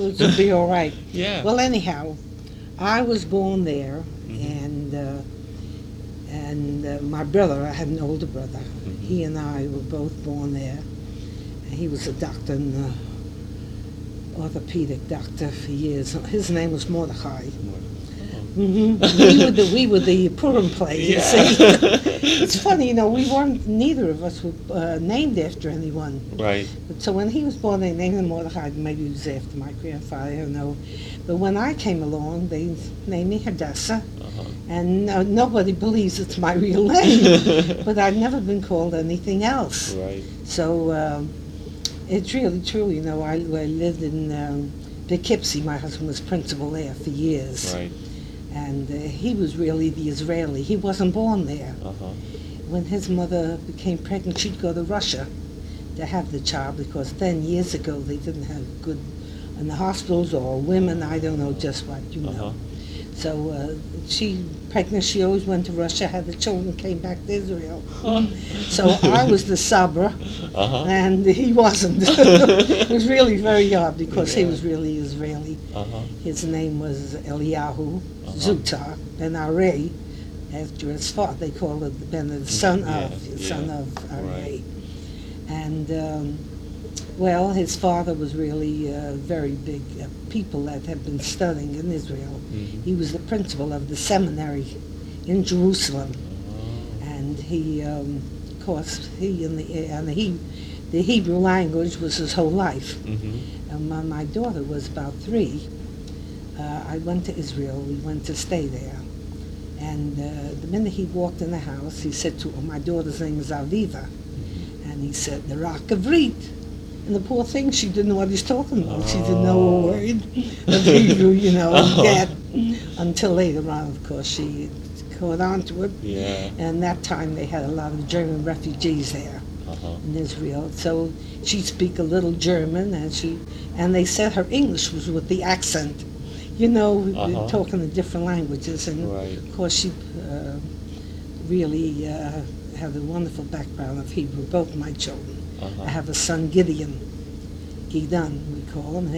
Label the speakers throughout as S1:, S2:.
S1: it'll be all right.
S2: Yeah.
S1: Well, anyhow, I was born there,
S2: Mhm.
S1: and my brother, I had an older brother.
S2: Mhm.
S1: He and I were both born there. He was a doctor, and orthopedic doctor for years. His name was Mordechai. We were the Purim play. You see, it's funny, we weren't. Neither of us were named after anyone.
S2: Right.
S1: So when he was born, they named him Mordechai. Maybe it was after my grandfather. I don't know. But when I came along, they named me Hadassah,
S2: Uh-huh.
S1: and nobody believes it's my real name. But I've never been called anything else.
S2: Right.
S1: So it's really true. I lived in Poughkeepsie. My husband was principal there for years.
S2: Right.
S1: And he was really the Israeli. He wasn't born there.
S2: Uh-huh.
S1: When his mother became pregnant, she'd go to Russia to have the child, because then, years ago, they didn't have good in the hospitals, or women, I don't know just what,
S2: Uh-huh.
S1: So she always went to Russia, had the children, came back to Israel. So I was the Sabra,
S2: Uh-huh.
S1: and he wasn't. It was really very odd, because he
S2: Yeah.
S1: was really Israeli.
S2: Uh-huh.
S1: His name was Eliyahu
S2: Uh-huh.
S1: Zutar Ben Arei, after his father. They called it Ben, the son of,
S2: Yeah,
S1: son
S2: yeah.
S1: of Arei.
S2: Right.
S1: And well, his father was really very big people that had been studying in Israel.
S2: Mhm.
S1: He was the principal of the seminary in Jerusalem,
S2: Oh.
S1: and he, of course, the Hebrew language was his whole life.
S2: Mhm.
S1: And when my daughter was about 3, I went to Israel. We went to stay there. And the minute he walked in the house, he said to my daughter's name is Aviva, and he said, the Rock of Reed. And the poor thing, she didn't know what he's talking about. She didn't know a word of Hebrew, yet. Until later on, of course, she caught on to it.
S2: Yeah.
S1: And that time they had a lot of German refugees there
S2: Uh-huh.
S1: in Israel. So she'd speak a little German, and they said her English was with the accent,
S2: Uh-huh.
S1: talking the different languages. And
S2: Right.
S1: of course, she really had a wonderful background of Hebrew, both my children.
S2: Uh-huh.
S1: I have a son, Gideon, we call him.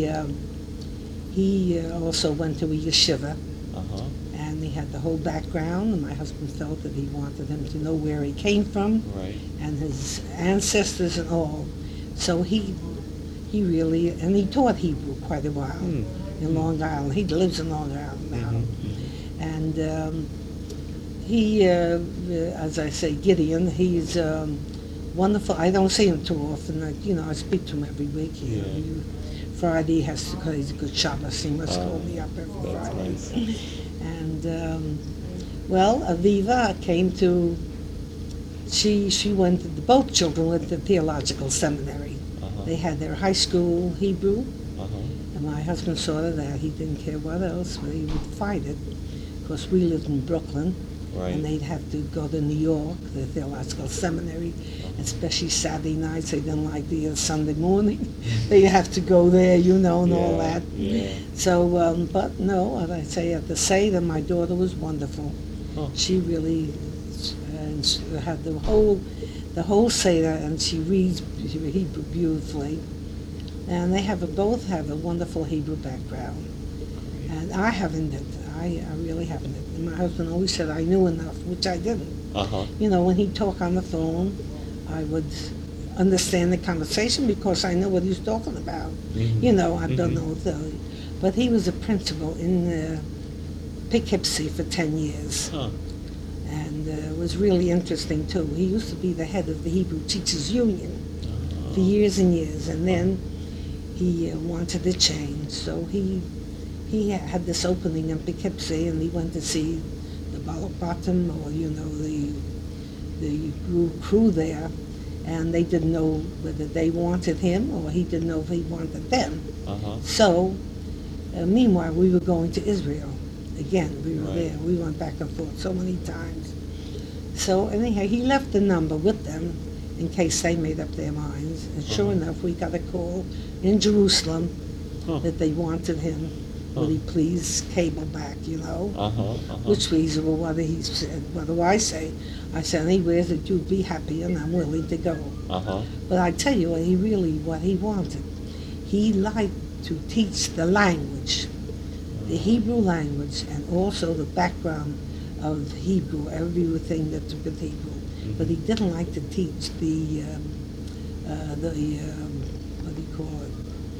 S1: He also went to a yeshiva,
S2: Uh-huh.
S1: and he had the whole background, and my husband felt that he wanted him to know where he came from
S2: Right.
S1: and his ancestors and all. So he really, and he taught Hebrew quite a while in Long Island. He lives in Long Island now.
S2: Mhm.
S1: And he, as I say, Gideon, he's wonderful. I don't see him too often. I speak to him every week.
S2: Yeah.
S1: Friday he has to, because he's a good Shabbos. He must call me up every
S2: That's
S1: Friday.
S2: nice.
S1: And well, Aviva came to. She went to both children went to theological seminary.
S2: Uh-huh.
S1: They had their high school Hebrew,
S2: Uh-huh.
S1: and my husband saw that he didn't care what else, but he would fight it. Of course, we lived in Brooklyn,
S2: Right.
S1: and they'd have to go to New York, the theological seminary, especially Saturday nights. They didn't like the Sunday morning. They'd have to go there, and all
S2: Yeah,
S1: that.
S2: Yeah.
S1: So, but no, as I say, at the Seder, my daughter was wonderful.
S2: Huh.
S1: She really had the whole Seder, and she reads Hebrew beautifully. And they both have a wonderful Hebrew background. And I haven't. I really haven't. And my husband always said I knew enough, which I didn't.
S2: Uh-huh.
S1: When he'd talk on the phone, I would understand the conversation because I know what he's talking about.
S2: Mhm.
S1: I don't know. But he was a principal in Poughkeepsie for 10 years.
S2: Huh.
S1: And it was really interesting, too. He used to be the head of the Hebrew Teachers Union for years and years. And then he wanted to change. So he had this opening in Poughkeepsie, and he went to see the Bottom, or the crew there, and they didn't know whether they wanted him or he didn't know if he wanted them.
S2: Uh-huh.
S1: So, meanwhile, we were going to Israel again. We were
S2: Right.
S1: there. We went back and forth so many times. So anyhow, he left the number with them in case they made up their minds. And sure
S2: Uh-huh.
S1: enough, we got a call in Jerusalem
S2: Huh.
S1: that they wanted him. Would he please cable back,
S2: Uh-huh. Uh-huh.
S1: Which means, well, what do I say? I said, anywhere that you'd be happy, and I'm willing to go.
S2: Uh-huh.
S1: But I tell you what he wanted. He liked to teach the language, the Hebrew language, and also the background of Hebrew, everything that's with Hebrew. But he didn't like to teach the what do you call it?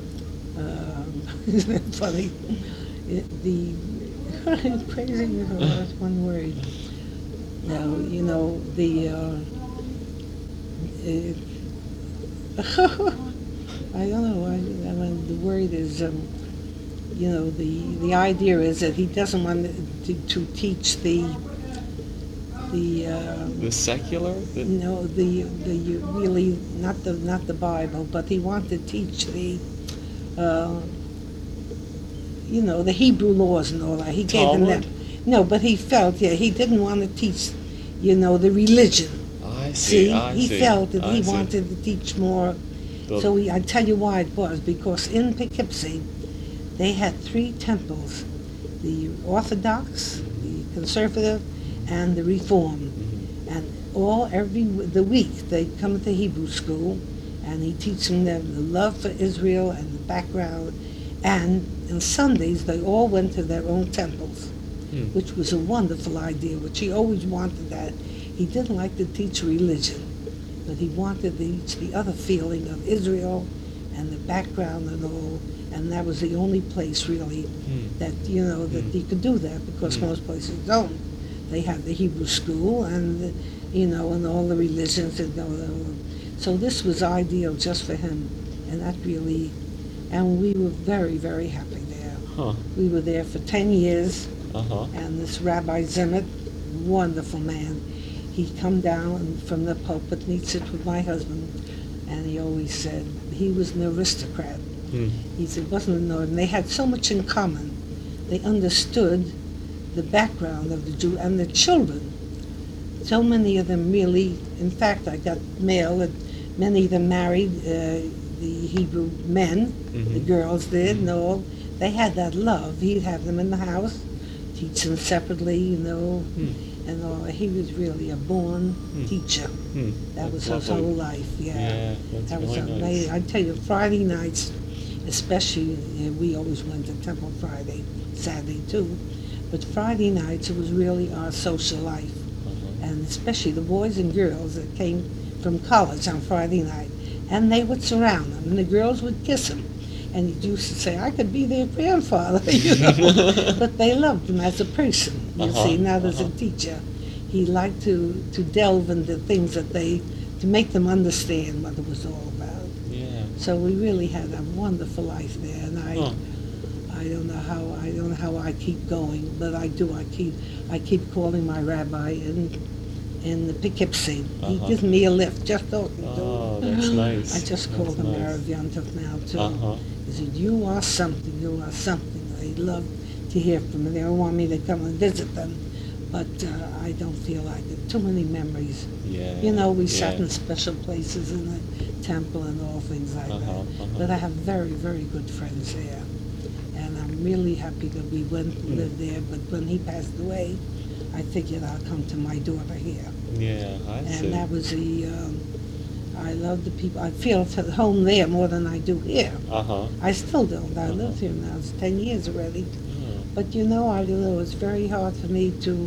S1: Isn't it funny? The crazy, that's one word. No, you know, I don't know. I mean, the word is, you know, the idea is that he doesn't want to teach the
S2: secular?
S1: no, the really not the Bible, but he wanted to teach the you know, the Hebrew laws and all that. He gave them that. No, but he felt, yeah, he didn't want to teach, you know, the religion.
S2: I see.
S1: He felt that he wanted to teach more. So I tell you why it was, because in Poughkeepsie, they had 3 temples, the Orthodox, the Conservative, and the Reform. And the week they'd come to Hebrew school, and he'd teach them the love for Israel and the background. And on Sundays, they all went to their own temples, which was a wonderful idea, which he always wanted that. He didn't like to teach religion, but he wanted to teach the other feeling of Israel and the background and all. And that was the only place, really, that, you know, that he could do that, because most places don't. They have the Hebrew school and, you know, and all the religions that go there. So this was ideal just for him, and that really, and we were very, very happy there.
S2: Huh.
S1: We were there for 10 years,
S2: Uh-huh.
S1: and this Rabbi Zimmert, wonderful man, he'd come down from the pulpit and he'd sit with my husband, and he always said he was an aristocrat. He said, wasn't no, and they had so much in common. They understood the background of the Jew and the children. So many of them really, in fact, I got mail that many of them married the Hebrew men, the girls did, and all. They had that love. He'd have them in the house, teach them separately, you know, and all. He was really a born teacher. That was his whole life,
S2: Yeah, that's
S1: that was
S2: really
S1: amazing.
S2: nice.
S1: I tell you, Friday nights, especially, we always went to Temple Friday, Saturday too, but Friday nights it was really our social life, and especially the boys and girls that came from college on Friday night, and they would surround them, and the girls would kiss him, and he used to say, I could be their grandfather, you know, but they loved him as a person, you see, not as a teacher. He liked to delve into things that to make them understand what it was all about.
S2: Yeah.
S1: So we really had a wonderful life there, and I don't know how I keep going, but I do. I keep calling my rabbi in the Poughkeepsie. He gives me a lift just talking to him.
S2: Oh, that's nice.
S1: I just call him
S2: nice.
S1: Erev Yontif now too. He said, "You are something. You are something." I love to hear from them. They don't want me to come and visit them, but I don't feel like it. Too many memories.
S2: Yeah.
S1: You know, we sat in special places in the temple and all things like that. But I have very, very good friends there. And I'm really happy that we went and lived there. But when he passed away, I figured I'll come to my daughter here.
S2: Yeah, I see.
S1: And that was I love the people. I feel at home there more than I do here. I still don't. I lived here now. It's 10 years already. But you know, it's very hard for me to,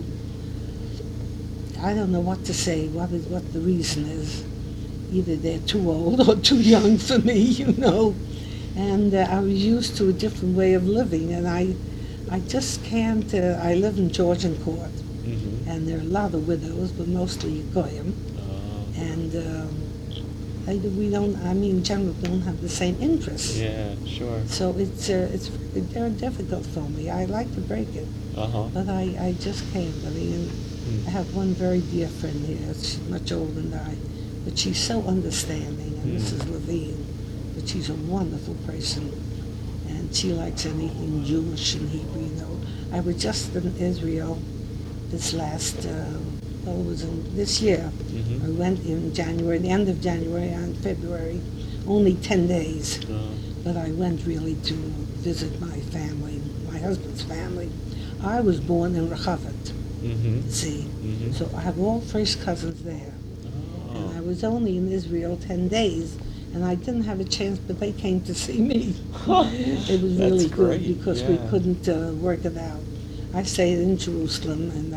S1: I don't know what to say, what the reason is. Either they're too old or too young for me, you know. And I was used to a different way of living, and I just can't, I live in Georgian Court, and there are a lot of widows, but mostly Goyim. And we don't, I mean, in general, don't have the same interests.
S2: Yeah, sure.
S1: So it's very difficult for me. I like to break it, but I just can't. I mean, I have one very dear friend here. She's much older than I, but she's so understanding, and Mrs. Levine. But she's a wonderful person, and she likes anything Jewish and Hebrew, you know. I was just in Israel this last, it was this year. I went in January, the end of January and February, only 10 days. But I went really to visit my family, my husband's family. I was born in Rechavet, see. So I have all first cousins there. And I was only in Israel 10 days, and I didn't have a chance, but they came to see me. It was really
S2: That's
S1: good
S2: great,
S1: because we
S2: yeah.
S1: couldn't work it out. I stayed in Jerusalem, and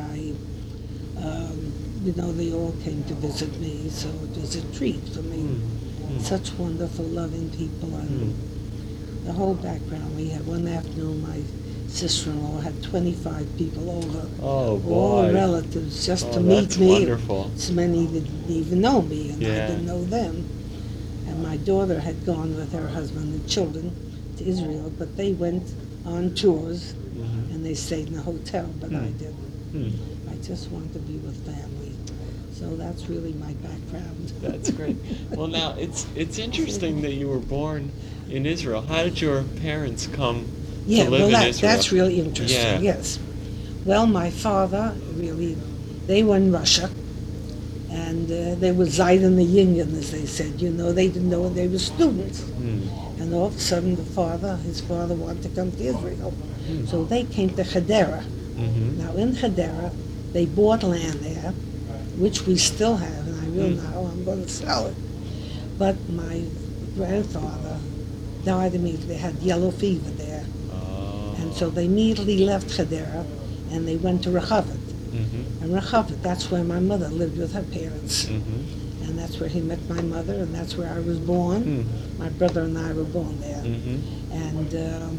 S1: they all came to visit me, so it was a treat for me. Such wonderful, loving people, and the whole background. We had one afternoon, my sister-in-law had 25 people over,
S2: Oh,
S1: all
S2: boy.
S1: relatives, just
S2: Oh,
S1: to meet
S2: that's
S1: me.
S2: wonderful.
S1: So many didn't even know me, and I
S2: Yeah.
S1: didn't know them. And my daughter had gone with her husband and children to Israel, but they went on tours,
S2: Mhm.
S1: and they stayed in a hotel, but I
S2: Hmm.
S1: didn't.
S2: Hmm.
S1: I just want to be with family. So that's really my background.
S2: That's great. Well, now it's interesting that you were born in Israel. How did your parents come
S1: Yeah,
S2: to live
S1: well,
S2: in Israel?
S1: that's really interesting,
S2: Yeah.
S1: yes. Well, my father, really, they were in Russia, and they were Zayden the Yinyan, as they said. They didn't know they were students.
S2: Hmm.
S1: And all of a sudden, his father wanted to come to Israel.
S2: Hmm.
S1: So they came to Hadera.
S2: Mm-hmm.
S1: Now, in Hadera, they bought land there, which we still have, and I will now, I'm going to sell it. But my grandfather died immediately, had yellow fever there.
S2: Oh.
S1: And so they immediately left Hadera, and they went to Rechavet.
S2: Mm-hmm.
S1: And Rechavet, that's where my mother lived with her parents.
S2: Mm-hmm.
S1: And that's where he met my mother, and that's where I was born.
S2: Hmm.
S1: My brother and I were born there.
S2: Mm-hmm.
S1: And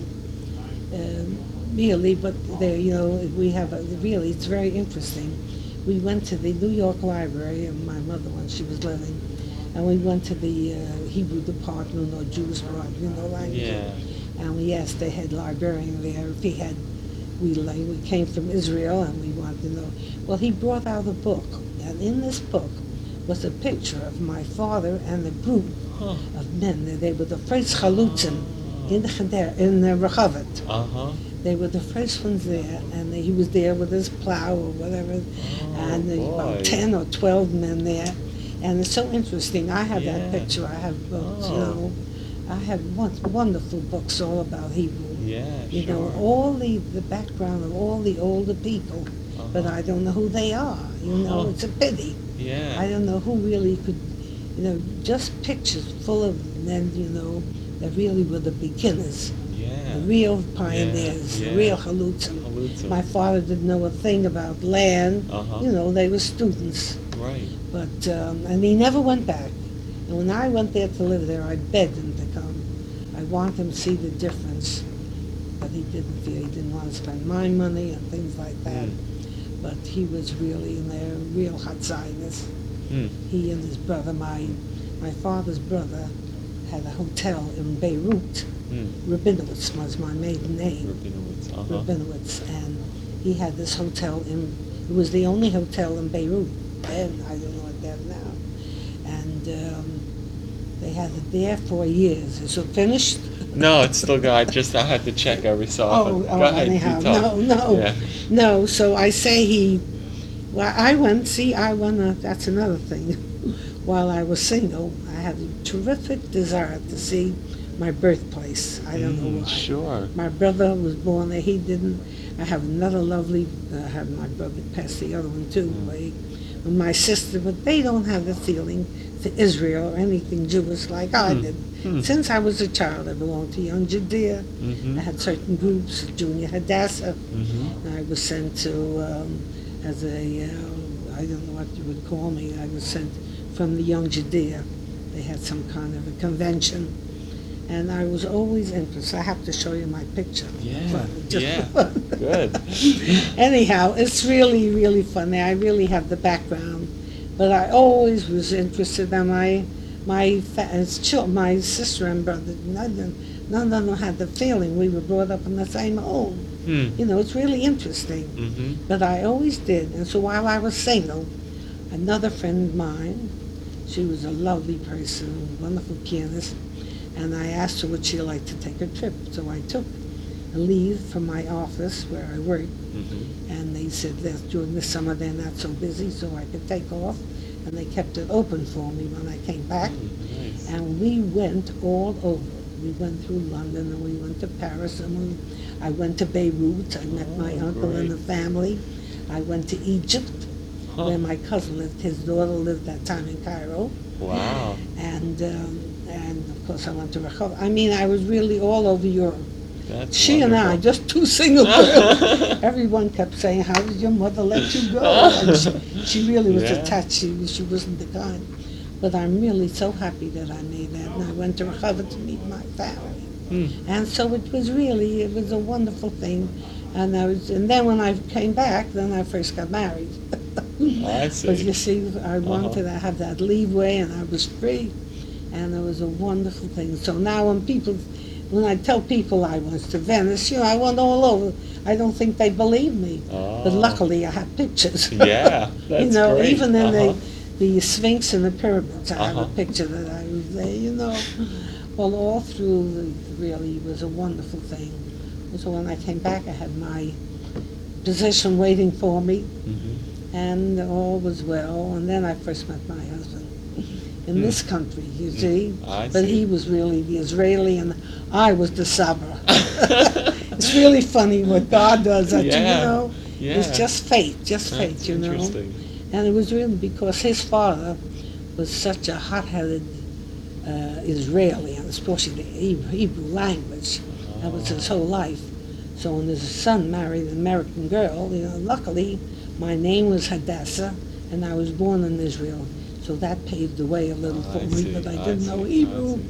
S1: really, but there, we have really, it's very interesting. We went to the New York Library, and my mother, when she was living, and we went to the Hebrew department or Jewish department, language.
S2: Yeah.
S1: And we asked the head librarian there if he had, we came from Israel, and we wanted to know. Well, he brought out a book, and in this book was a picture of my father and a group
S2: Huh.
S1: of men. They were the first chalutzim in Rechavet.
S2: Uh-huh.
S1: They were the first ones there, and he was there with his plow or whatever, and there were
S2: boy.
S1: about 10 or 12 men there. And it's so interesting. I have
S2: Yeah.
S1: that picture. I have books,
S2: Oh.
S1: I have wonderful books all about Hebrew.
S2: Yeah, sure.
S1: All the background of all the older people, but
S2: Uh-huh.
S1: I don't know who they are.
S2: Huh.
S1: It's a pity.
S2: Yeah.
S1: I don't know who really could, just pictures full of men, that really were the beginners,
S2: Yeah.
S1: the real pioneers,
S2: Yeah.
S1: the real chalutzim.
S2: Chalutzim.
S1: My father didn't know a thing about land.
S2: Uh-huh.
S1: They were students.
S2: Right.
S1: But, and he never went back. And when I went there to live there, I begged him to come. I wanted him to see the difference. But he didn't want to spend my money and things like that. But he was really in there, real hot Zionist. He and his brother, my father's brother, had a hotel in Beirut. Rabinowitz was my maiden name.
S2: Rabinowitz. Uh-huh.
S1: Rabinowitz. And he had this hotel it was the only hotel in Beirut then. I don't know what that now. And they had it there for years. Is it finished?
S2: No, it's still got. I had to check every so often. Go ahead.
S1: Anyhow,
S2: you talk. Yeah.
S1: no. So I say I went. That's another thing. While I was single, I had a terrific desire to see my birthplace. I don't know why.
S2: Sure.
S1: My brother was born there. He didn't. I have another lovely. I have my brother passed the other one too. And my sister, but they don't have the feeling for Israel or anything Jewish like I did. Since I was a child, I belonged to Young Judea. I had certain groups, Junior Hadassah. And I was sent to as a I don't know what you would call me. I was sent from the Young Judea. They had some kind of a convention. And I was always interested. I have to show you my picture.
S2: Yeah. Good.
S1: Anyhow, it's really, really funny. I really have the background. But I always was interested in my sister and brother. None of them had the feeling. We were brought up in the same home. It's really interesting. But I always did. And so while I was single, another friend of mine, she was a lovely person, wonderful pianist, and I asked her would she like to take a trip. So I took a leave from my office where I worked, and they said that during the summer they're not so busy, so I could take off, and they kept it open for me when I came back.
S2: Nice.
S1: And we went all over. We went through London, and we went to Paris, and I went to Beirut. I met my uncle and the family. I went to Egypt, where my cousin lived. His daughter lived that time in Cairo.
S2: Wow.
S1: And and of course I went to Rehovot. I mean, I was really all over Europe.
S2: That's
S1: She and I,
S2: wonderful.
S1: just two single girls. Everyone kept saying, "How did your mother let you go?" And she really was
S2: Yeah.
S1: attached. She wasn't the kind. But I'm really so happy that I made that, and I went to Rehovot to meet my family.
S2: Hmm.
S1: And so it was a wonderful thing. And then when I came back, then I first got married.
S2: I see.
S1: But you see, I wanted
S2: Uh-huh.
S1: to have that leeway, and I was free, and it was a wonderful thing. So now when I tell people I went to Venice, I went all over. I don't think they believe me, but
S2: Oh.
S1: luckily I have pictures.
S2: Yeah, that's great.
S1: Even in
S2: Uh-huh.
S1: the Sphinx and the pyramids, I have a
S2: Uh-huh.
S1: picture that I was there. Well, all through, really, it was a wonderful thing. So when I came back, I had my position waiting for me,
S2: Mhm.
S1: and all was well. And then I first met my husband in
S2: Hmm.
S1: this country, you see.
S2: I
S1: But
S2: see.
S1: he was really the Israeli, and I was the Sabra. It's really funny what God does,
S2: Yeah. Yeah.
S1: It's just fate,
S2: That's interesting.
S1: And it was really because his father was such a hot-headed Israeli, and especially the Hebrew language. That was his whole life. So when his son married an American girl, luckily my name was Hadassah, and I was born in Israel. So that paved the way a little for
S2: I
S1: me,
S2: see,
S1: but I
S2: I
S1: didn't
S2: see,
S1: know
S2: I
S1: Hebrew.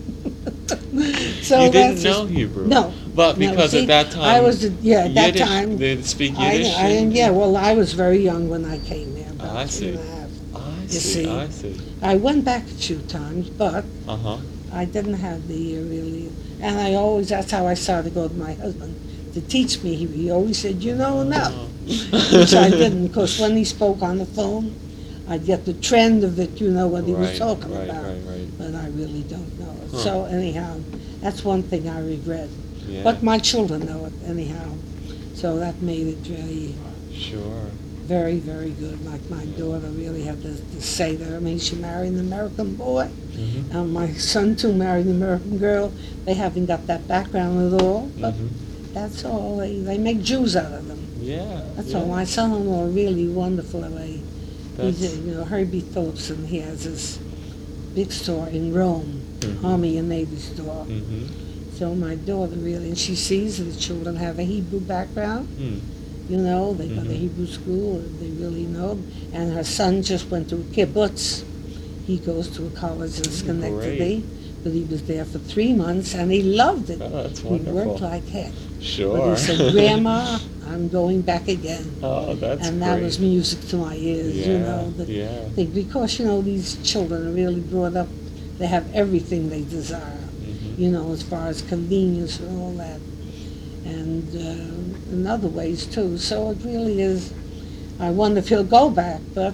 S2: see.
S1: So
S2: You
S1: that's
S2: didn't know
S1: just-
S2: Hebrew?
S1: No.
S2: But
S1: No,
S2: because
S1: see,
S2: at that time,
S1: I was, at that
S2: Yiddish,
S1: time,
S2: they speak
S1: I,
S2: Yiddish?
S1: well, I was very young when I came there, about
S2: I
S1: 3 and a
S2: see.
S1: half.
S2: I
S1: You
S2: see,
S1: see.
S2: I see.
S1: I went back a few times, but
S2: Uh-huh.
S1: I didn't have the really, and that's how I started to go with my husband, to teach me. He always said, enough, which I didn't, because when he spoke on the phone, I'd get the trend of it, what he was
S2: Right,
S1: talking
S2: right,
S1: about.
S2: right.
S1: But I really don't know it.
S2: Huh.
S1: So anyhow, that's one thing I regret.
S2: Yeah,
S1: But my children know it anyhow. So that made it very,
S2: sure.
S1: very, very good. Like my daughter really had to say that. I mean, she married an American boy.
S2: Mm-hmm.
S1: And my son too married an American girl. They haven't got that background at all. But
S2: Mm-hmm.
S1: that's all. They make Jews out of them.
S2: Yeah.
S1: That's
S2: yeah.
S1: all. My son-in-law really wonderful. He's
S2: That's,
S1: Herbie Phillipson. He has this big store in Rome,
S2: Mhm.
S1: Army and Navy store.
S2: mm-hmm.
S1: So my daughter really, and she sees the children have a Hebrew background.
S2: Hmm.
S1: They go to
S2: Mhm.
S1: Hebrew school. They really know. And her son just went to a kibbutz. He goes to a college in Schenectady, but he was there for 3 months and he loved it.
S2: Oh, that's
S1: He
S2: wonderful.
S1: worked like heck.
S2: Sure.
S1: But he said, "Grandma, I'm going back again."
S2: Oh, that's
S1: And
S2: great.
S1: that was music to my ears,
S2: Yeah,
S1: the
S2: yeah.
S1: thing. Because, these children are really brought up, they have everything they desire,
S2: Mhm.
S1: as far as convenience and all that. And in other ways, too. So it really is, I wonder if he'll go back, but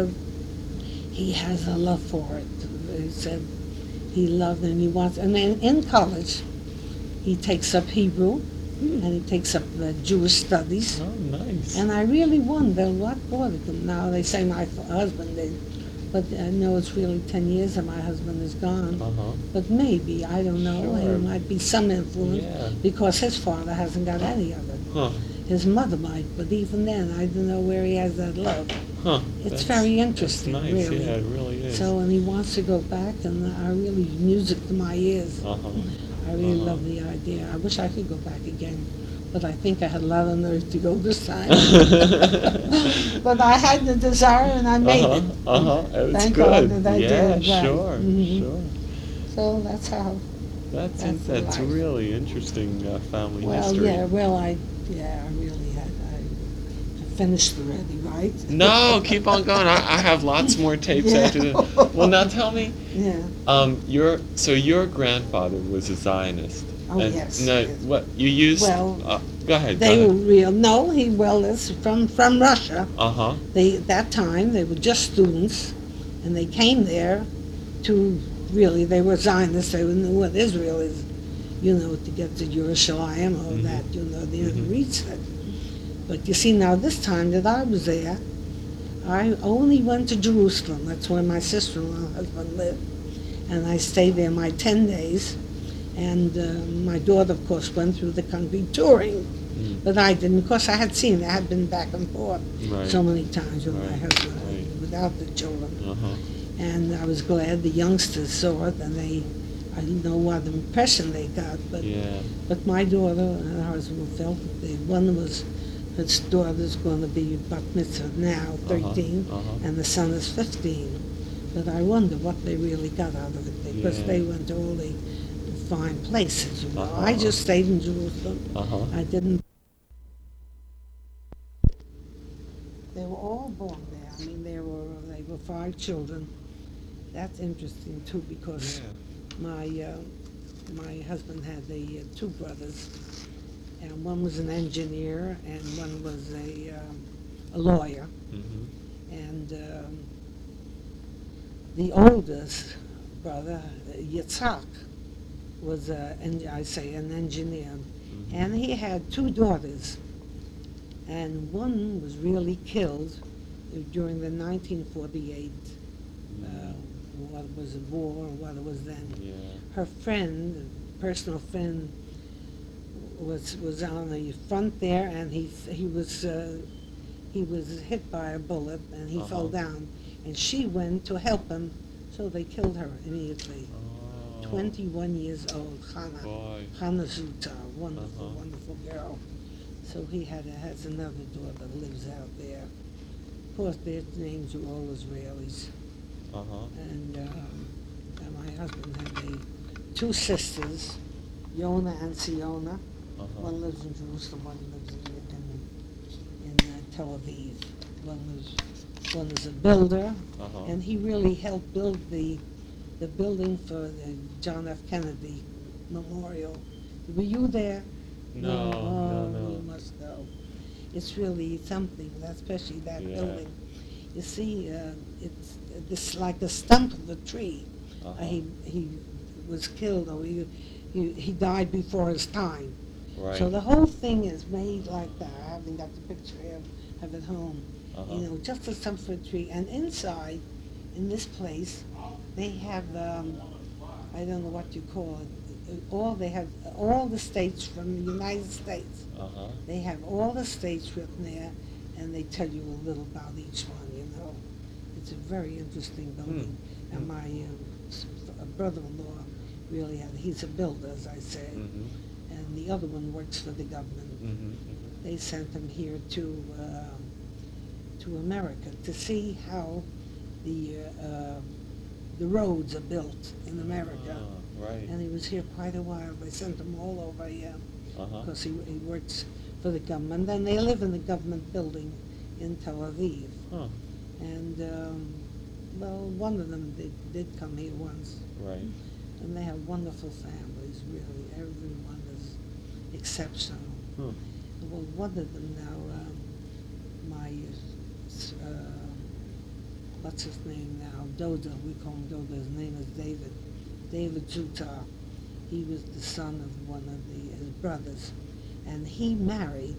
S1: he has a love for it. He said he loved it and he wants, and then in college, he takes up Hebrew, and he takes up Jewish studies.
S2: Oh, nice.
S1: And I really wonder what brought it to him. Now they say my husband did, but I know it's really 10 years that my husband is gone.
S2: Uh-huh.
S1: But maybe, I don't know,
S2: Sure.
S1: there might be some influence
S2: Yeah.
S1: because his father hasn't got any of it.
S2: Huh.
S1: His mother might, but even then, I don't know where he has that love.
S2: Huh.
S1: It's very interesting,
S2: That's nice.
S1: really.
S2: Yeah, it really is.
S1: So, and he wants to go back, and I really, music to my ears.
S2: Uh-huh.
S1: I really
S2: Uh-huh.
S1: love the idea. I wish I could go back again, but I think I had a lot of nerve to go this time. But I had the desire and I made
S2: Uh-huh.
S1: it.
S2: Uh-huh. It's
S1: Thank
S2: good.
S1: God that I
S2: yeah,
S1: did, right.
S2: sure.
S1: Mhm.
S2: Sure.
S1: So that's how.
S2: That's
S1: That's life.
S2: really interesting family
S1: Well,
S2: history.
S1: I really had. I finished already, right?
S2: No, keep on going. I have lots more tapes
S1: Yeah.
S2: after this. Well, now tell me,
S1: Yeah.
S2: your grandfather was a Zionist.
S1: Oh,
S2: and,
S1: yes,
S2: No,
S1: yes.
S2: what you used?
S1: Well,
S2: go ahead.
S1: They
S2: go
S1: were
S2: ahead.
S1: real. No, it's from Russia.
S2: Uh-huh.
S1: At that time they were just students, and they came there to they were Zionists. They knew what Israel is, to get to Jerusalem, all
S2: Mhm.
S1: that. They never
S2: Mhm.
S1: reached it. But you see, now this time that I was there, I only went to Jerusalem. That's where my sister-in-law and husband lived, and I stayed there my 10 days. And my daughter, of course, went through the country touring.
S2: Mm.
S1: But I didn't, because I had seen, I had been back and forth
S2: Right.
S1: so many times with my
S2: Right,
S1: husband,
S2: right.
S1: without the children.
S2: Uh-huh.
S1: And I was glad the youngsters saw it, and I didn't know what impression they got,
S2: Yeah.
S1: but my daughter and her husband felt that one was, his daughter's going to be bat mitzvah now, 13,
S2: uh-huh.
S1: and the son is 15. But I wonder what they really got out of it, because
S2: Yeah.
S1: they went to all the fine places, you know.
S2: Uh-huh.
S1: I just stayed in Jerusalem.
S2: Uh-huh.
S1: I didn't. They were all born there. I mean, they were 5 children. That's interesting too, because my husband had 2 brothers, and one was an engineer and one was a lawyer.
S2: Mm-hmm.
S1: And the oldest brother, Yitzhak, was an engineer,
S2: Mm-hmm.
S1: and he had 2 daughters, and one was really killed during the 1948 what was a war, what it was then.
S2: Yeah.
S1: Her friend, personal friend, was on the front there, and he was hit by a bullet, and he fell down, and she went to help him, so they killed her immediately.
S2: Oh.
S1: 21 years old, Hannah.
S2: Boy.
S1: Hannah Zuta, wonderful,
S2: Uh-huh.
S1: wonderful girl. So he has another daughter that lives out there. Of course, their names are all Israelis.
S2: Uh-huh.
S1: And my husband had 2 sisters, Yona and Siona.
S2: Uh-huh.
S1: One lives in Jerusalem, one lives in Tel Aviv. One is a builder,
S2: Uh-huh.
S1: and he really helped build the building for the John F. Kennedy Memorial. Were you there?
S2: No,
S1: Oh,
S2: no.
S1: you must go. It's really something, especially that
S2: Yeah.
S1: building. You see, it's this like the stump of a tree.
S2: Uh-huh.
S1: He was killed, or he died before his time.
S2: Right.
S1: So the whole thing is made like that. I haven't got the picture here, have it home.
S2: Uh-huh.
S1: You know, just a stump of a tree. And inside, in this place, they have I don't know what you call it. They have all the states from the United States.
S2: Uh-huh.
S1: They have all the states written there, and they tell you a little about each one, you know. It's a very interesting building. And my brother-in-law really he's a builder, as I say,
S2: Mm-hmm.
S1: and the other one works for the government.
S2: Mm-hmm.
S1: They sent him here to America to see how the roads are built in America.
S2: Right.
S1: And he was here quite a while. They sent him all over here
S2: Uh-huh.
S1: because he works for the government. And they live in the government building in Tel Aviv.
S2: Huh.
S1: And, well, one of them did come here once.
S2: Right.
S1: And they have wonderful families, really. Everyone is exceptional.
S2: Huh.
S1: Well, one of them now, what's his name now? Doda, we call him Doda. His name is David. David Zutar. He was the son of one of his brothers. And he married,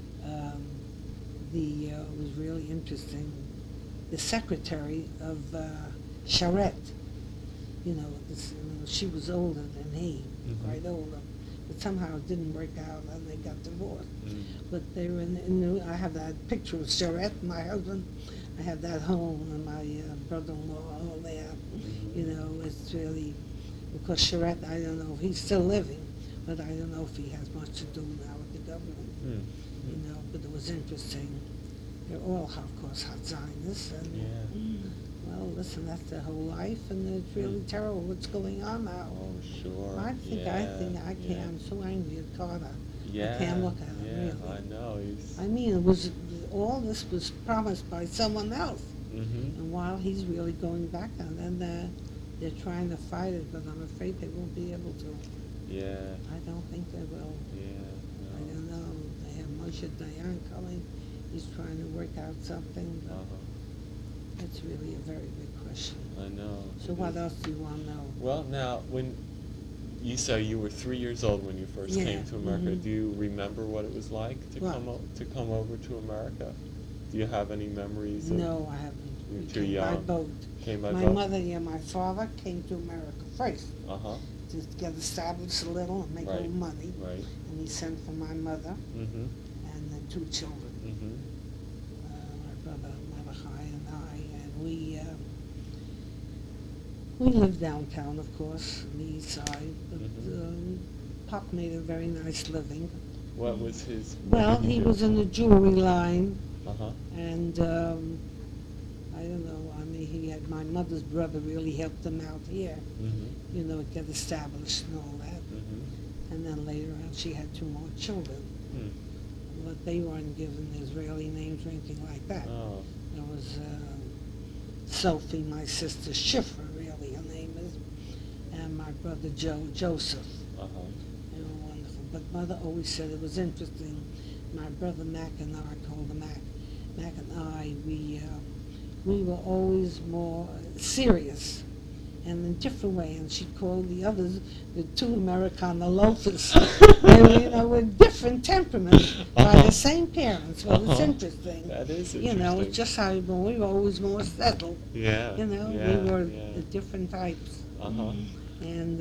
S1: it was really interesting, the secretary of Sharet. You know, she was older than he, quite older. But somehow it didn't work out, and they got divorced.
S2: Mm.
S1: But they were I have that picture of Sharet, my husband. I have that home, and my brother-in-law all there.
S2: Mm-hmm.
S1: You know, it's really, because Sharet, I don't know if he's still living, but I don't know if he has much to do now with the government.
S2: Mm.
S1: You know, but it was interesting. They're all, of course, hot Zionists, and
S2: Yeah.
S1: well, listen, that's their whole life, and it's really terrible what's going on now.
S2: Oh, sure.
S1: I think I can't.
S2: Yeah.
S1: I'm so angry at Carter.
S2: Yeah.
S1: I can't look at him,
S2: Yeah,
S1: really.
S2: I know. He's.
S1: I mean, it was all this was promised by someone else,
S2: Mm-hmm.
S1: and while he's really going back on, and they're trying to fight it, but I'm afraid they won't be able to.
S2: Yeah.
S1: I don't think they will.
S2: Yeah.
S1: I don't know. They have Moshe Dayan coming. He's trying to work out something, but
S2: Uh-huh.
S1: it's really a very big question.
S2: I know.
S1: So
S2: It
S1: what
S2: is.
S1: else do you want to know?
S2: Well, now, when you say you were 3 years old when you first
S1: Yeah,
S2: came to America,
S1: mhm.
S2: do you remember what it was like to
S1: What?
S2: come over to America? Do you have any memories? Of,
S1: No, I haven't.
S2: You're
S1: We
S2: too
S1: came by
S2: young.
S1: boat.
S2: Came by
S1: My
S2: boat?
S1: mother and my father came to America first
S2: Uh-huh.
S1: to get established a little and make a
S2: Right.
S1: little money.
S2: Right.
S1: And he sent for my mother
S2: Mm-hmm.
S1: and the 2 children,
S2: Mm-hmm.
S1: my brother Malachi and I, and we We lived downtown, of course, on the east side, but
S2: Mhm.
S1: Pop made a very nice living.
S2: What was his? What
S1: Well,
S2: did he
S1: he
S2: do?
S1: was in the jewelry line,
S2: Uh-huh.
S1: and I don't know. I mean, he had my mother's brother really helped him out here,
S2: Mhm.
S1: you know, get established and all that.
S2: Mhm.
S1: And then later on, she had two more children,
S2: Hmm.
S1: but they weren't given Israeli names or anything like that.
S2: Oh.
S1: There was Sophie, my sister Schiffer, really her name is, and my brother Joseph.
S2: Uh-huh.
S1: They were wonderful. But Mother always said it was interesting. My brother Mac and I, called him Mac. Mac and I, we were always more serious and in a different way. And she called the others the two Americana loafers. They were, you know, with different temperaments by
S2: Uh-huh.
S1: the same parents. Well, it's
S2: Uh-huh.
S1: interesting.
S2: That is
S1: You know, it's
S2: interesting.
S1: just how we were always more settled.
S2: Yeah.
S1: You know, we
S2: Yeah.
S1: were
S2: Yeah.
S1: the different types.
S2: Uh-huh.
S1: And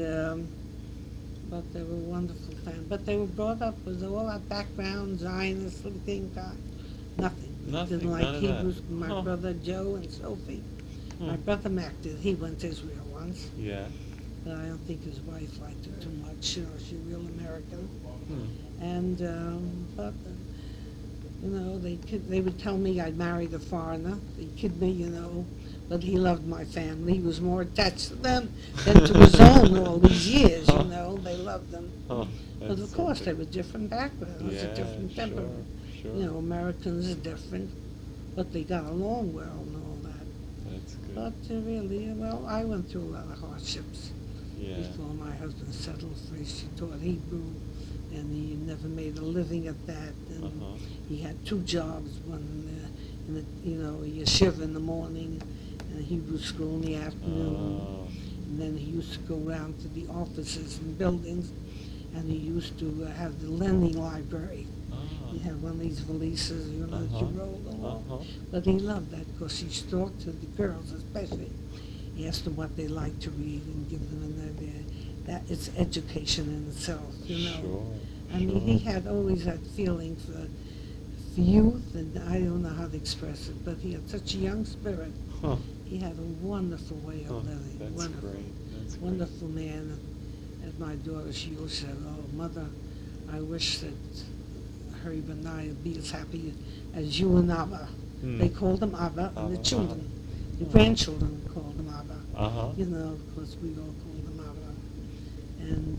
S1: but they were wonderful things. But they were brought up with all that background, Zionist, everything. Nothing.
S2: Nothing.
S1: Didn't like
S2: None of that.
S1: Hebrews. My
S2: Huh.
S1: brother Joe and Sophie.
S2: Hmm.
S1: My brother Mac did. He went to Israel once,
S2: Yeah.
S1: but I don't think his wife liked it too much. You know, she's real American.
S2: Hmm.
S1: And but you know, they would tell me I'd married a foreigner. They kid me, you know. But he loved my family. He was more attached to them than to his own all these years, you know. They loved them.
S2: Huh.
S1: But
S2: That's
S1: of course, they
S2: something.
S1: were different backgrounds, a
S2: Yeah.
S1: different
S2: Sure.
S1: temperament.
S2: Sure.
S1: You know, Americans are different, but they got along well and all that.
S2: That's good.
S1: But really, well, I went through a lot of hardships
S2: Yeah.
S1: before my husband settled. First, he taught Hebrew, and he never made a living at that. And
S2: Uh-huh.
S1: he had two jobs: one in the, you know, yeshiva in the morning, and Hebrew school in the afternoon.
S2: Oh.
S1: And then he used to go around to the offices and buildings, and he used to have the lending library.
S2: Ah.
S1: He had one of these valises, you know, that you
S2: Uh-huh.
S1: roll along.
S2: Uh-huh.
S1: But he loved that because he talked to the girls especially. He asked them what they like to read and give them an idea. That it's education in itself, you know.
S2: Sure.
S1: I mean, he had always that feeling for youth, and I don't know how to express it, but he had such a young spirit.
S2: Huh.
S1: He had a wonderful way of
S2: Huh.
S1: living.
S2: That's
S1: Wonderful.
S2: great. That's great.
S1: Wonderful man. As my daughter, she always said, "Oh, Mother, I wish that Harry and I would be as happy as you and Abba."
S2: Hmm.
S1: They called him Abba, and the
S2: Abba,
S1: children, the
S2: uh-huh.
S1: grandchildren called him Abba.
S2: Uh-huh.
S1: You know, of course, we all called him Abba. And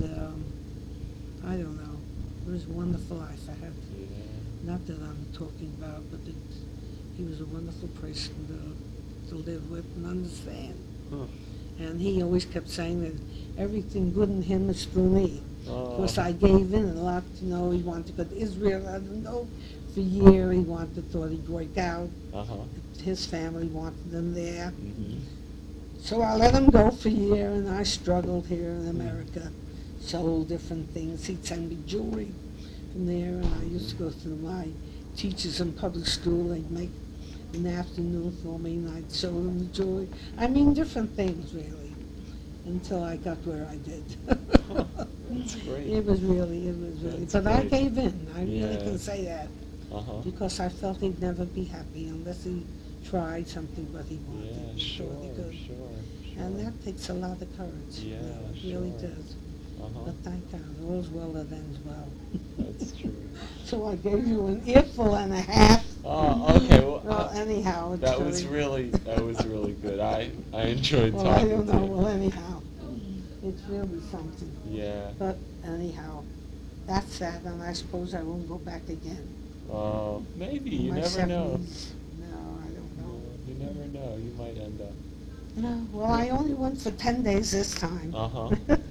S1: I don't know. It was a wonderful life I had.
S2: Yeah.
S1: Not that I'm talking about, but he was a wonderful person to live with and understand.
S2: Huh.
S1: And he always kept saying that everything good in him is through me.
S2: Oh.
S1: Of course, I gave in a lot. You know, he wanted to go to Israel. I don't know. For a year, thought he'd work out.
S2: Uh-huh.
S1: His family wanted him there.
S2: Mm-hmm.
S1: So I let him go for a year, and I struggled here in America. Sold different things. He'd send me jewelry from there, and I used to go to my teachers in public school. They'd make an afternoon for me, and I'd show them the jewelry. I mean, different things, really, until I got where I did.
S2: That's great.
S1: It was really.
S2: That's
S1: But I
S2: great.
S1: gave in. I really
S2: Yeah.
S1: can say that.
S2: Uh-huh.
S1: Because I felt he'd never be happy unless he tried something what he wanted.
S2: Yeah,
S1: He
S2: sure,
S1: thought he could.
S2: sure.
S1: And that takes a lot of courage.
S2: Yeah,
S1: you know, it really
S2: sure.
S1: does.
S2: Uh-huh.
S1: But thank God, all's well that ends well.
S2: That's true.
S1: So I gave you an earful and a half.
S2: Oh, okay.
S1: Well, anyhow, it's
S2: that was
S1: very-
S2: really good. I enjoyed
S1: Well,
S2: talking
S1: I don't
S2: to
S1: know.
S2: you.
S1: Well, anyhow, it's really something.
S2: Yeah.
S1: But anyhow, that's that, and I suppose I won't go back again.
S2: Oh, maybe. You
S1: My
S2: never know.
S1: 70s. No, I don't know.
S2: You never know. You might end up.
S1: No, well, I only went for 10 days this time.
S2: Uh-huh.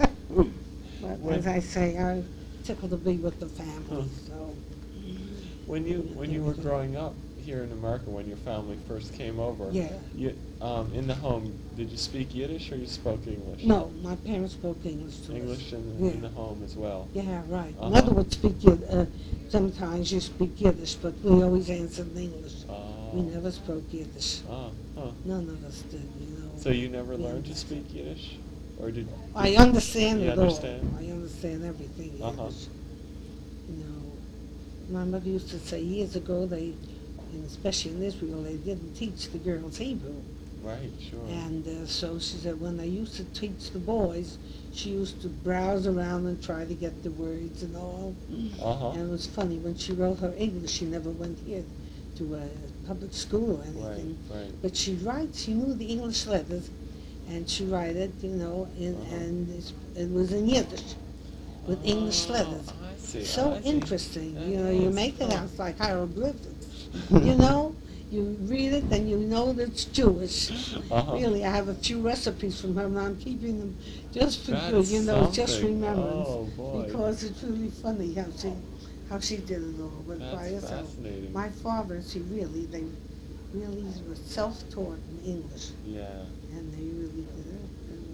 S1: But
S2: When-
S1: as I say, I tickled to be with the family,
S2: Huh.
S1: so.
S2: When you were growing up here in America, when your family first came over,
S1: Yeah.
S2: you in the home, did you speak Yiddish or you spoke English?
S1: No, my parents spoke English to us.
S2: English in
S1: Yeah.
S2: the home as well.
S1: Yeah, right.
S2: Uh-huh.
S1: Mother would speak sometimes you speak Yiddish, but we always answered in English.
S2: Oh.
S1: We never spoke Yiddish.
S2: Oh, huh.
S1: None of us did, you know.
S2: So you never
S1: We
S2: learned to
S1: understood.
S2: speak Yiddish, or did?
S1: I understand
S2: You
S1: it
S2: understand?
S1: all. I understand everything
S2: Uh-huh.
S1: Yiddish. You know, my mother used to say years ago and especially in Israel, they didn't teach the girls Hebrew.
S2: Right, sure.
S1: And so she said when I used to teach the boys, she used to browse around and try to get the words and all.
S2: Uh-huh.
S1: And it was funny, when she wrote her English, she never went here to a public school or
S2: Right,
S1: anything.
S2: right.
S1: But she knew the English letters, and she write it, and it was in Yiddish with English letters.
S2: I see.
S1: So
S2: I see.
S1: interesting.
S2: That
S1: You
S2: is,
S1: make it
S2: huh.
S1: out like hieroglyphics. you know, you read it and you know that it's Jewish.
S2: Uh-huh.
S1: Really, I have a few recipes from her, and I'm keeping them just for
S2: That's
S1: good. Just
S2: something.
S1: remembrance.
S2: Oh, boy.
S1: Because it's really funny how she did it all, but by
S2: That's
S1: herself.
S2: fascinating.
S1: My father, they really were self-taught in English,
S2: Yeah.
S1: and they really did it.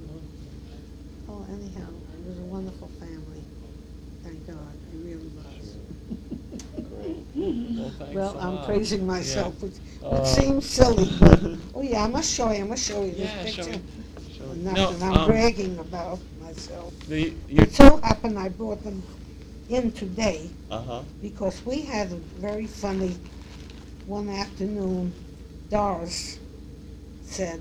S1: Oh, anyhow, it was a wonderful family. Thank God, it really was.
S2: Great. Well, thanks
S1: Well,
S2: a
S1: I'm
S2: lot.
S1: praising myself,
S2: Yeah.
S1: which seems silly, but oh yeah, I must show you this
S2: Yeah, show
S1: picture.
S2: me. Show me.
S1: Not
S2: No,
S1: that I'm bragging about myself.
S2: You.
S1: It so happened I brought them in today
S2: Uh-huh.
S1: because we had a very funny one afternoon. Doris said,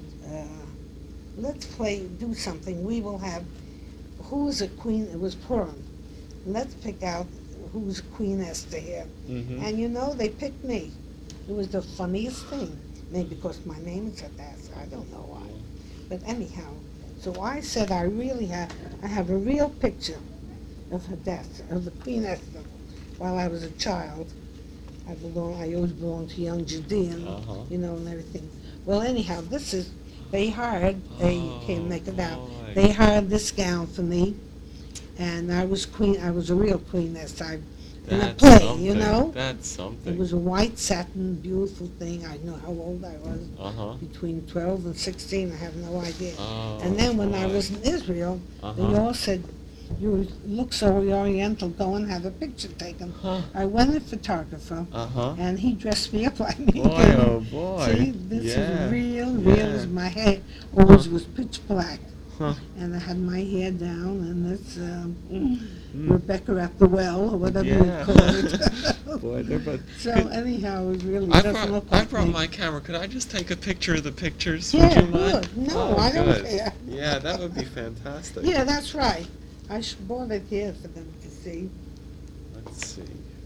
S1: let's do something. We will have, who's a queen? It was Purim. Let's pick out who's Queen Esther here.
S2: Mm-hmm.
S1: And they picked me. It was the funniest thing. Maybe because my name is Hadassah. I don't know why. But anyhow, so I said I have a real picture of Hadassah, of the Queen Esther, while I was a child. I always belonged to Young Judean,
S2: Uh-huh.
S1: And everything. Well, anyhow, they can't make it out.
S2: Boy.
S1: They hired this gown for me, and I was a real queeness. In a
S2: That's
S1: play,
S2: something. That's something.
S1: It was a white satin, beautiful thing. I know how old I was.
S2: Uh-huh.
S1: Between 12 and 16, I have no idea.
S2: Oh,
S1: And then when I
S2: boy.
S1: was in Israel, they
S2: Uh-huh.
S1: all said, you look so oriental, go and have a picture taken.
S2: Huh.
S1: I went to a photographer,
S2: Uh-huh.
S1: and he dressed me up like me.
S2: Boy, oh boy.
S1: See, this
S2: Yeah.
S1: is real.
S2: Yeah.
S1: My hair always was pitch black.
S2: Huh.
S1: And I had my hair down, and that's Rebecca at the well, or whatever you
S2: Yeah.
S1: call it.
S2: Boy, they're both.
S1: So anyhow, it really
S2: I
S1: doesn't
S2: brought,
S1: look
S2: I
S1: like
S2: brought
S1: me.
S2: my camera. Could I just take a picture of the pictures?
S1: Yeah,
S2: Would you mind?
S1: good. No,
S2: Oh,
S1: I don't
S2: good.
S1: care.
S2: Yeah, that would be fantastic.
S1: Yeah, that's right. I bought it here for them to see.
S2: Let's see.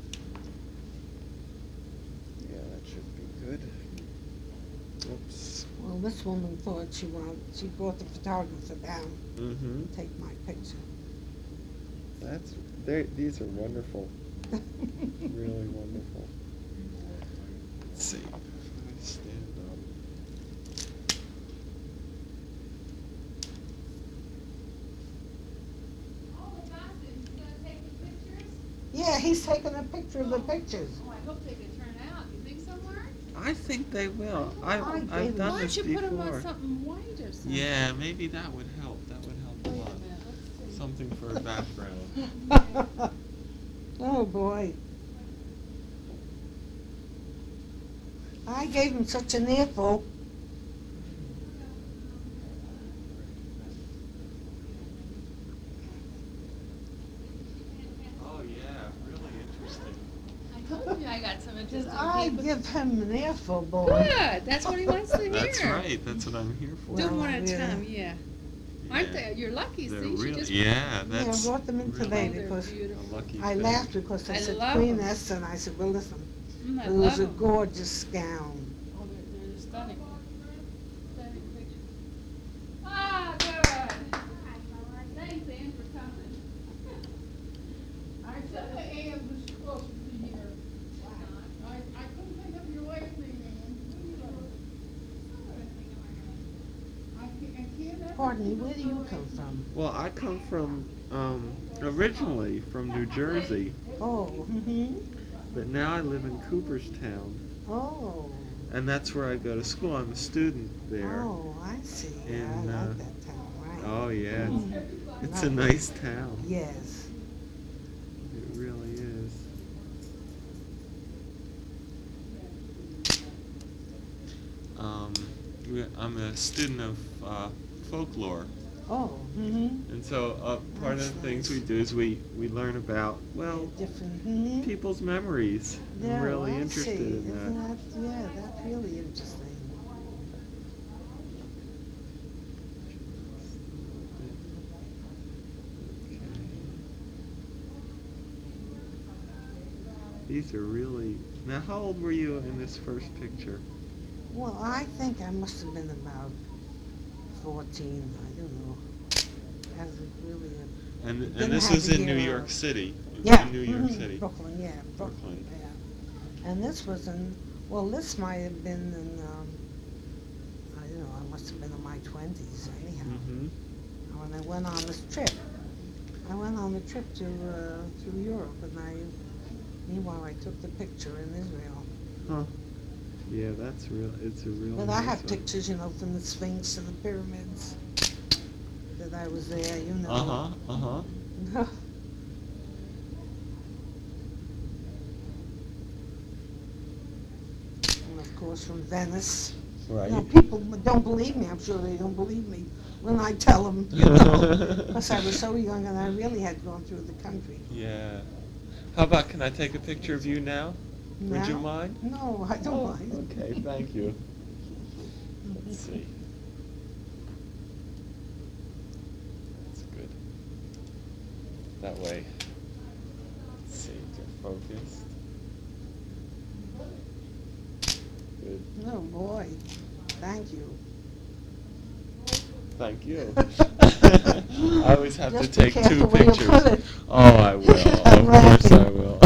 S2: Yeah, that should be good. Oops.
S1: Well, this woman thought she brought the photographer down
S2: Mm-hmm.
S1: to take my picture.
S2: These are wonderful. Really wonderful. Let's see. If I stand up.
S1: Yeah, he's taking a picture of the pictures.
S3: Oh, I hope they can turn out. You think so, Mark?
S2: I think they will.
S1: I
S2: I've
S1: gave
S2: done
S3: Why
S2: this
S3: don't you
S2: before.
S3: put them on something white or something?
S2: Yeah, maybe that would help. That would help a
S3: Wait a
S2: lot.
S3: minute, let's see.
S2: Something for a background.
S1: Oh, boy. I gave him such an earful.
S2: Oh yeah, really interesting.
S3: I told you I got some
S1: Did
S3: interesting
S1: I
S3: people.
S1: give him an earful, boy?
S3: Good, that's what he wants to hear.
S2: That's right. That's what I'm here for.
S3: Do them
S1: Well,
S3: one at a
S1: yeah.
S3: time, yeah. Aren't
S2: Yeah.
S3: they? You're lucky,
S2: They're
S3: see? She
S2: really,
S3: just
S2: yeah,
S1: I
S2: that's
S1: brought them in
S2: really
S1: today
S3: Oh, they're
S1: because
S2: a
S3: beautiful.
S2: lucky
S1: I
S2: thing.
S1: laughed because I
S3: I
S1: said
S3: love
S1: Queen
S3: 'em.
S1: Esther, and I said, well, listen,
S3: I
S1: it was
S3: love
S1: a
S3: 'em.
S1: gorgeous gown.
S3: Oh, they're stunning. Stunning picture. Ah, good. Thanks, Ann, for coming.
S4: I said the Ann was closer to here. I couldn't think of your last name, Ann. I can't.
S1: Pardon me, where do you come from?
S2: Well, I come from originally from New Jersey,
S1: Oh,
S2: but now I live in Cooperstown,
S1: Oh,
S2: and that's where I go to school. I'm a student there.
S1: oh, I see. Yeah, I
S2: In,
S1: like that town, right?
S2: Oh yeah, it's a nice town.
S1: Yes.
S2: It really is. I'm a student of folklore,
S1: Oh,
S2: and so part of
S1: That's
S2: the things
S1: nice.
S2: we do is we learn about
S1: different.
S2: people's memories.
S1: Yeah,
S2: I'm really
S1: I
S2: interested
S1: see.
S2: in that.
S1: Isn't that? Yeah, that's really interesting.
S2: These are really. Now, how old were you in this first picture?
S1: Well, I think I must have been about 14. I don't know. As it really.
S2: And
S1: Didn't
S2: this
S1: have
S2: was
S1: the
S2: in New
S1: year
S2: York
S1: of-
S2: City.
S1: Yeah.
S2: In New York
S1: mhm,
S2: City.
S1: Brooklyn, yeah, Brooklyn,
S2: Brooklyn.
S1: yeah. And this was in. Well, this might have been in. I don't know. I must have been in my 20s anyhow.
S2: Mm-hmm.
S1: When I went on this trip. I went on a trip to Europe, and meanwhile I took the picture in Israel.
S2: Huh. Yeah, that's real. It's a real.
S1: But I
S2: nice
S1: have
S2: one.
S1: pictures, from the Sphinx and the pyramids, that I was there,
S2: Uh-huh. Uh-huh.
S1: And of course from Venice.
S2: Right.
S1: People don't believe me. I'm sure they don't believe me when I tell them, because I was so young and I really had gone through the country.
S2: Yeah. How about, can I take a picture of you now? Would you
S1: Now?
S2: mind?
S1: No, I don't mind.
S2: Okay, thank you. Let's see. That's good. That way. Let's see, they're focused. Good.
S1: Oh boy, thank you.
S2: Thank you. I always have
S1: Just
S2: to
S1: be
S2: take
S1: careful
S2: two
S1: where you
S2: pictures.
S1: put it.
S2: Oh, I will.
S1: I'm
S2: Of course I
S1: laughing.
S2: will.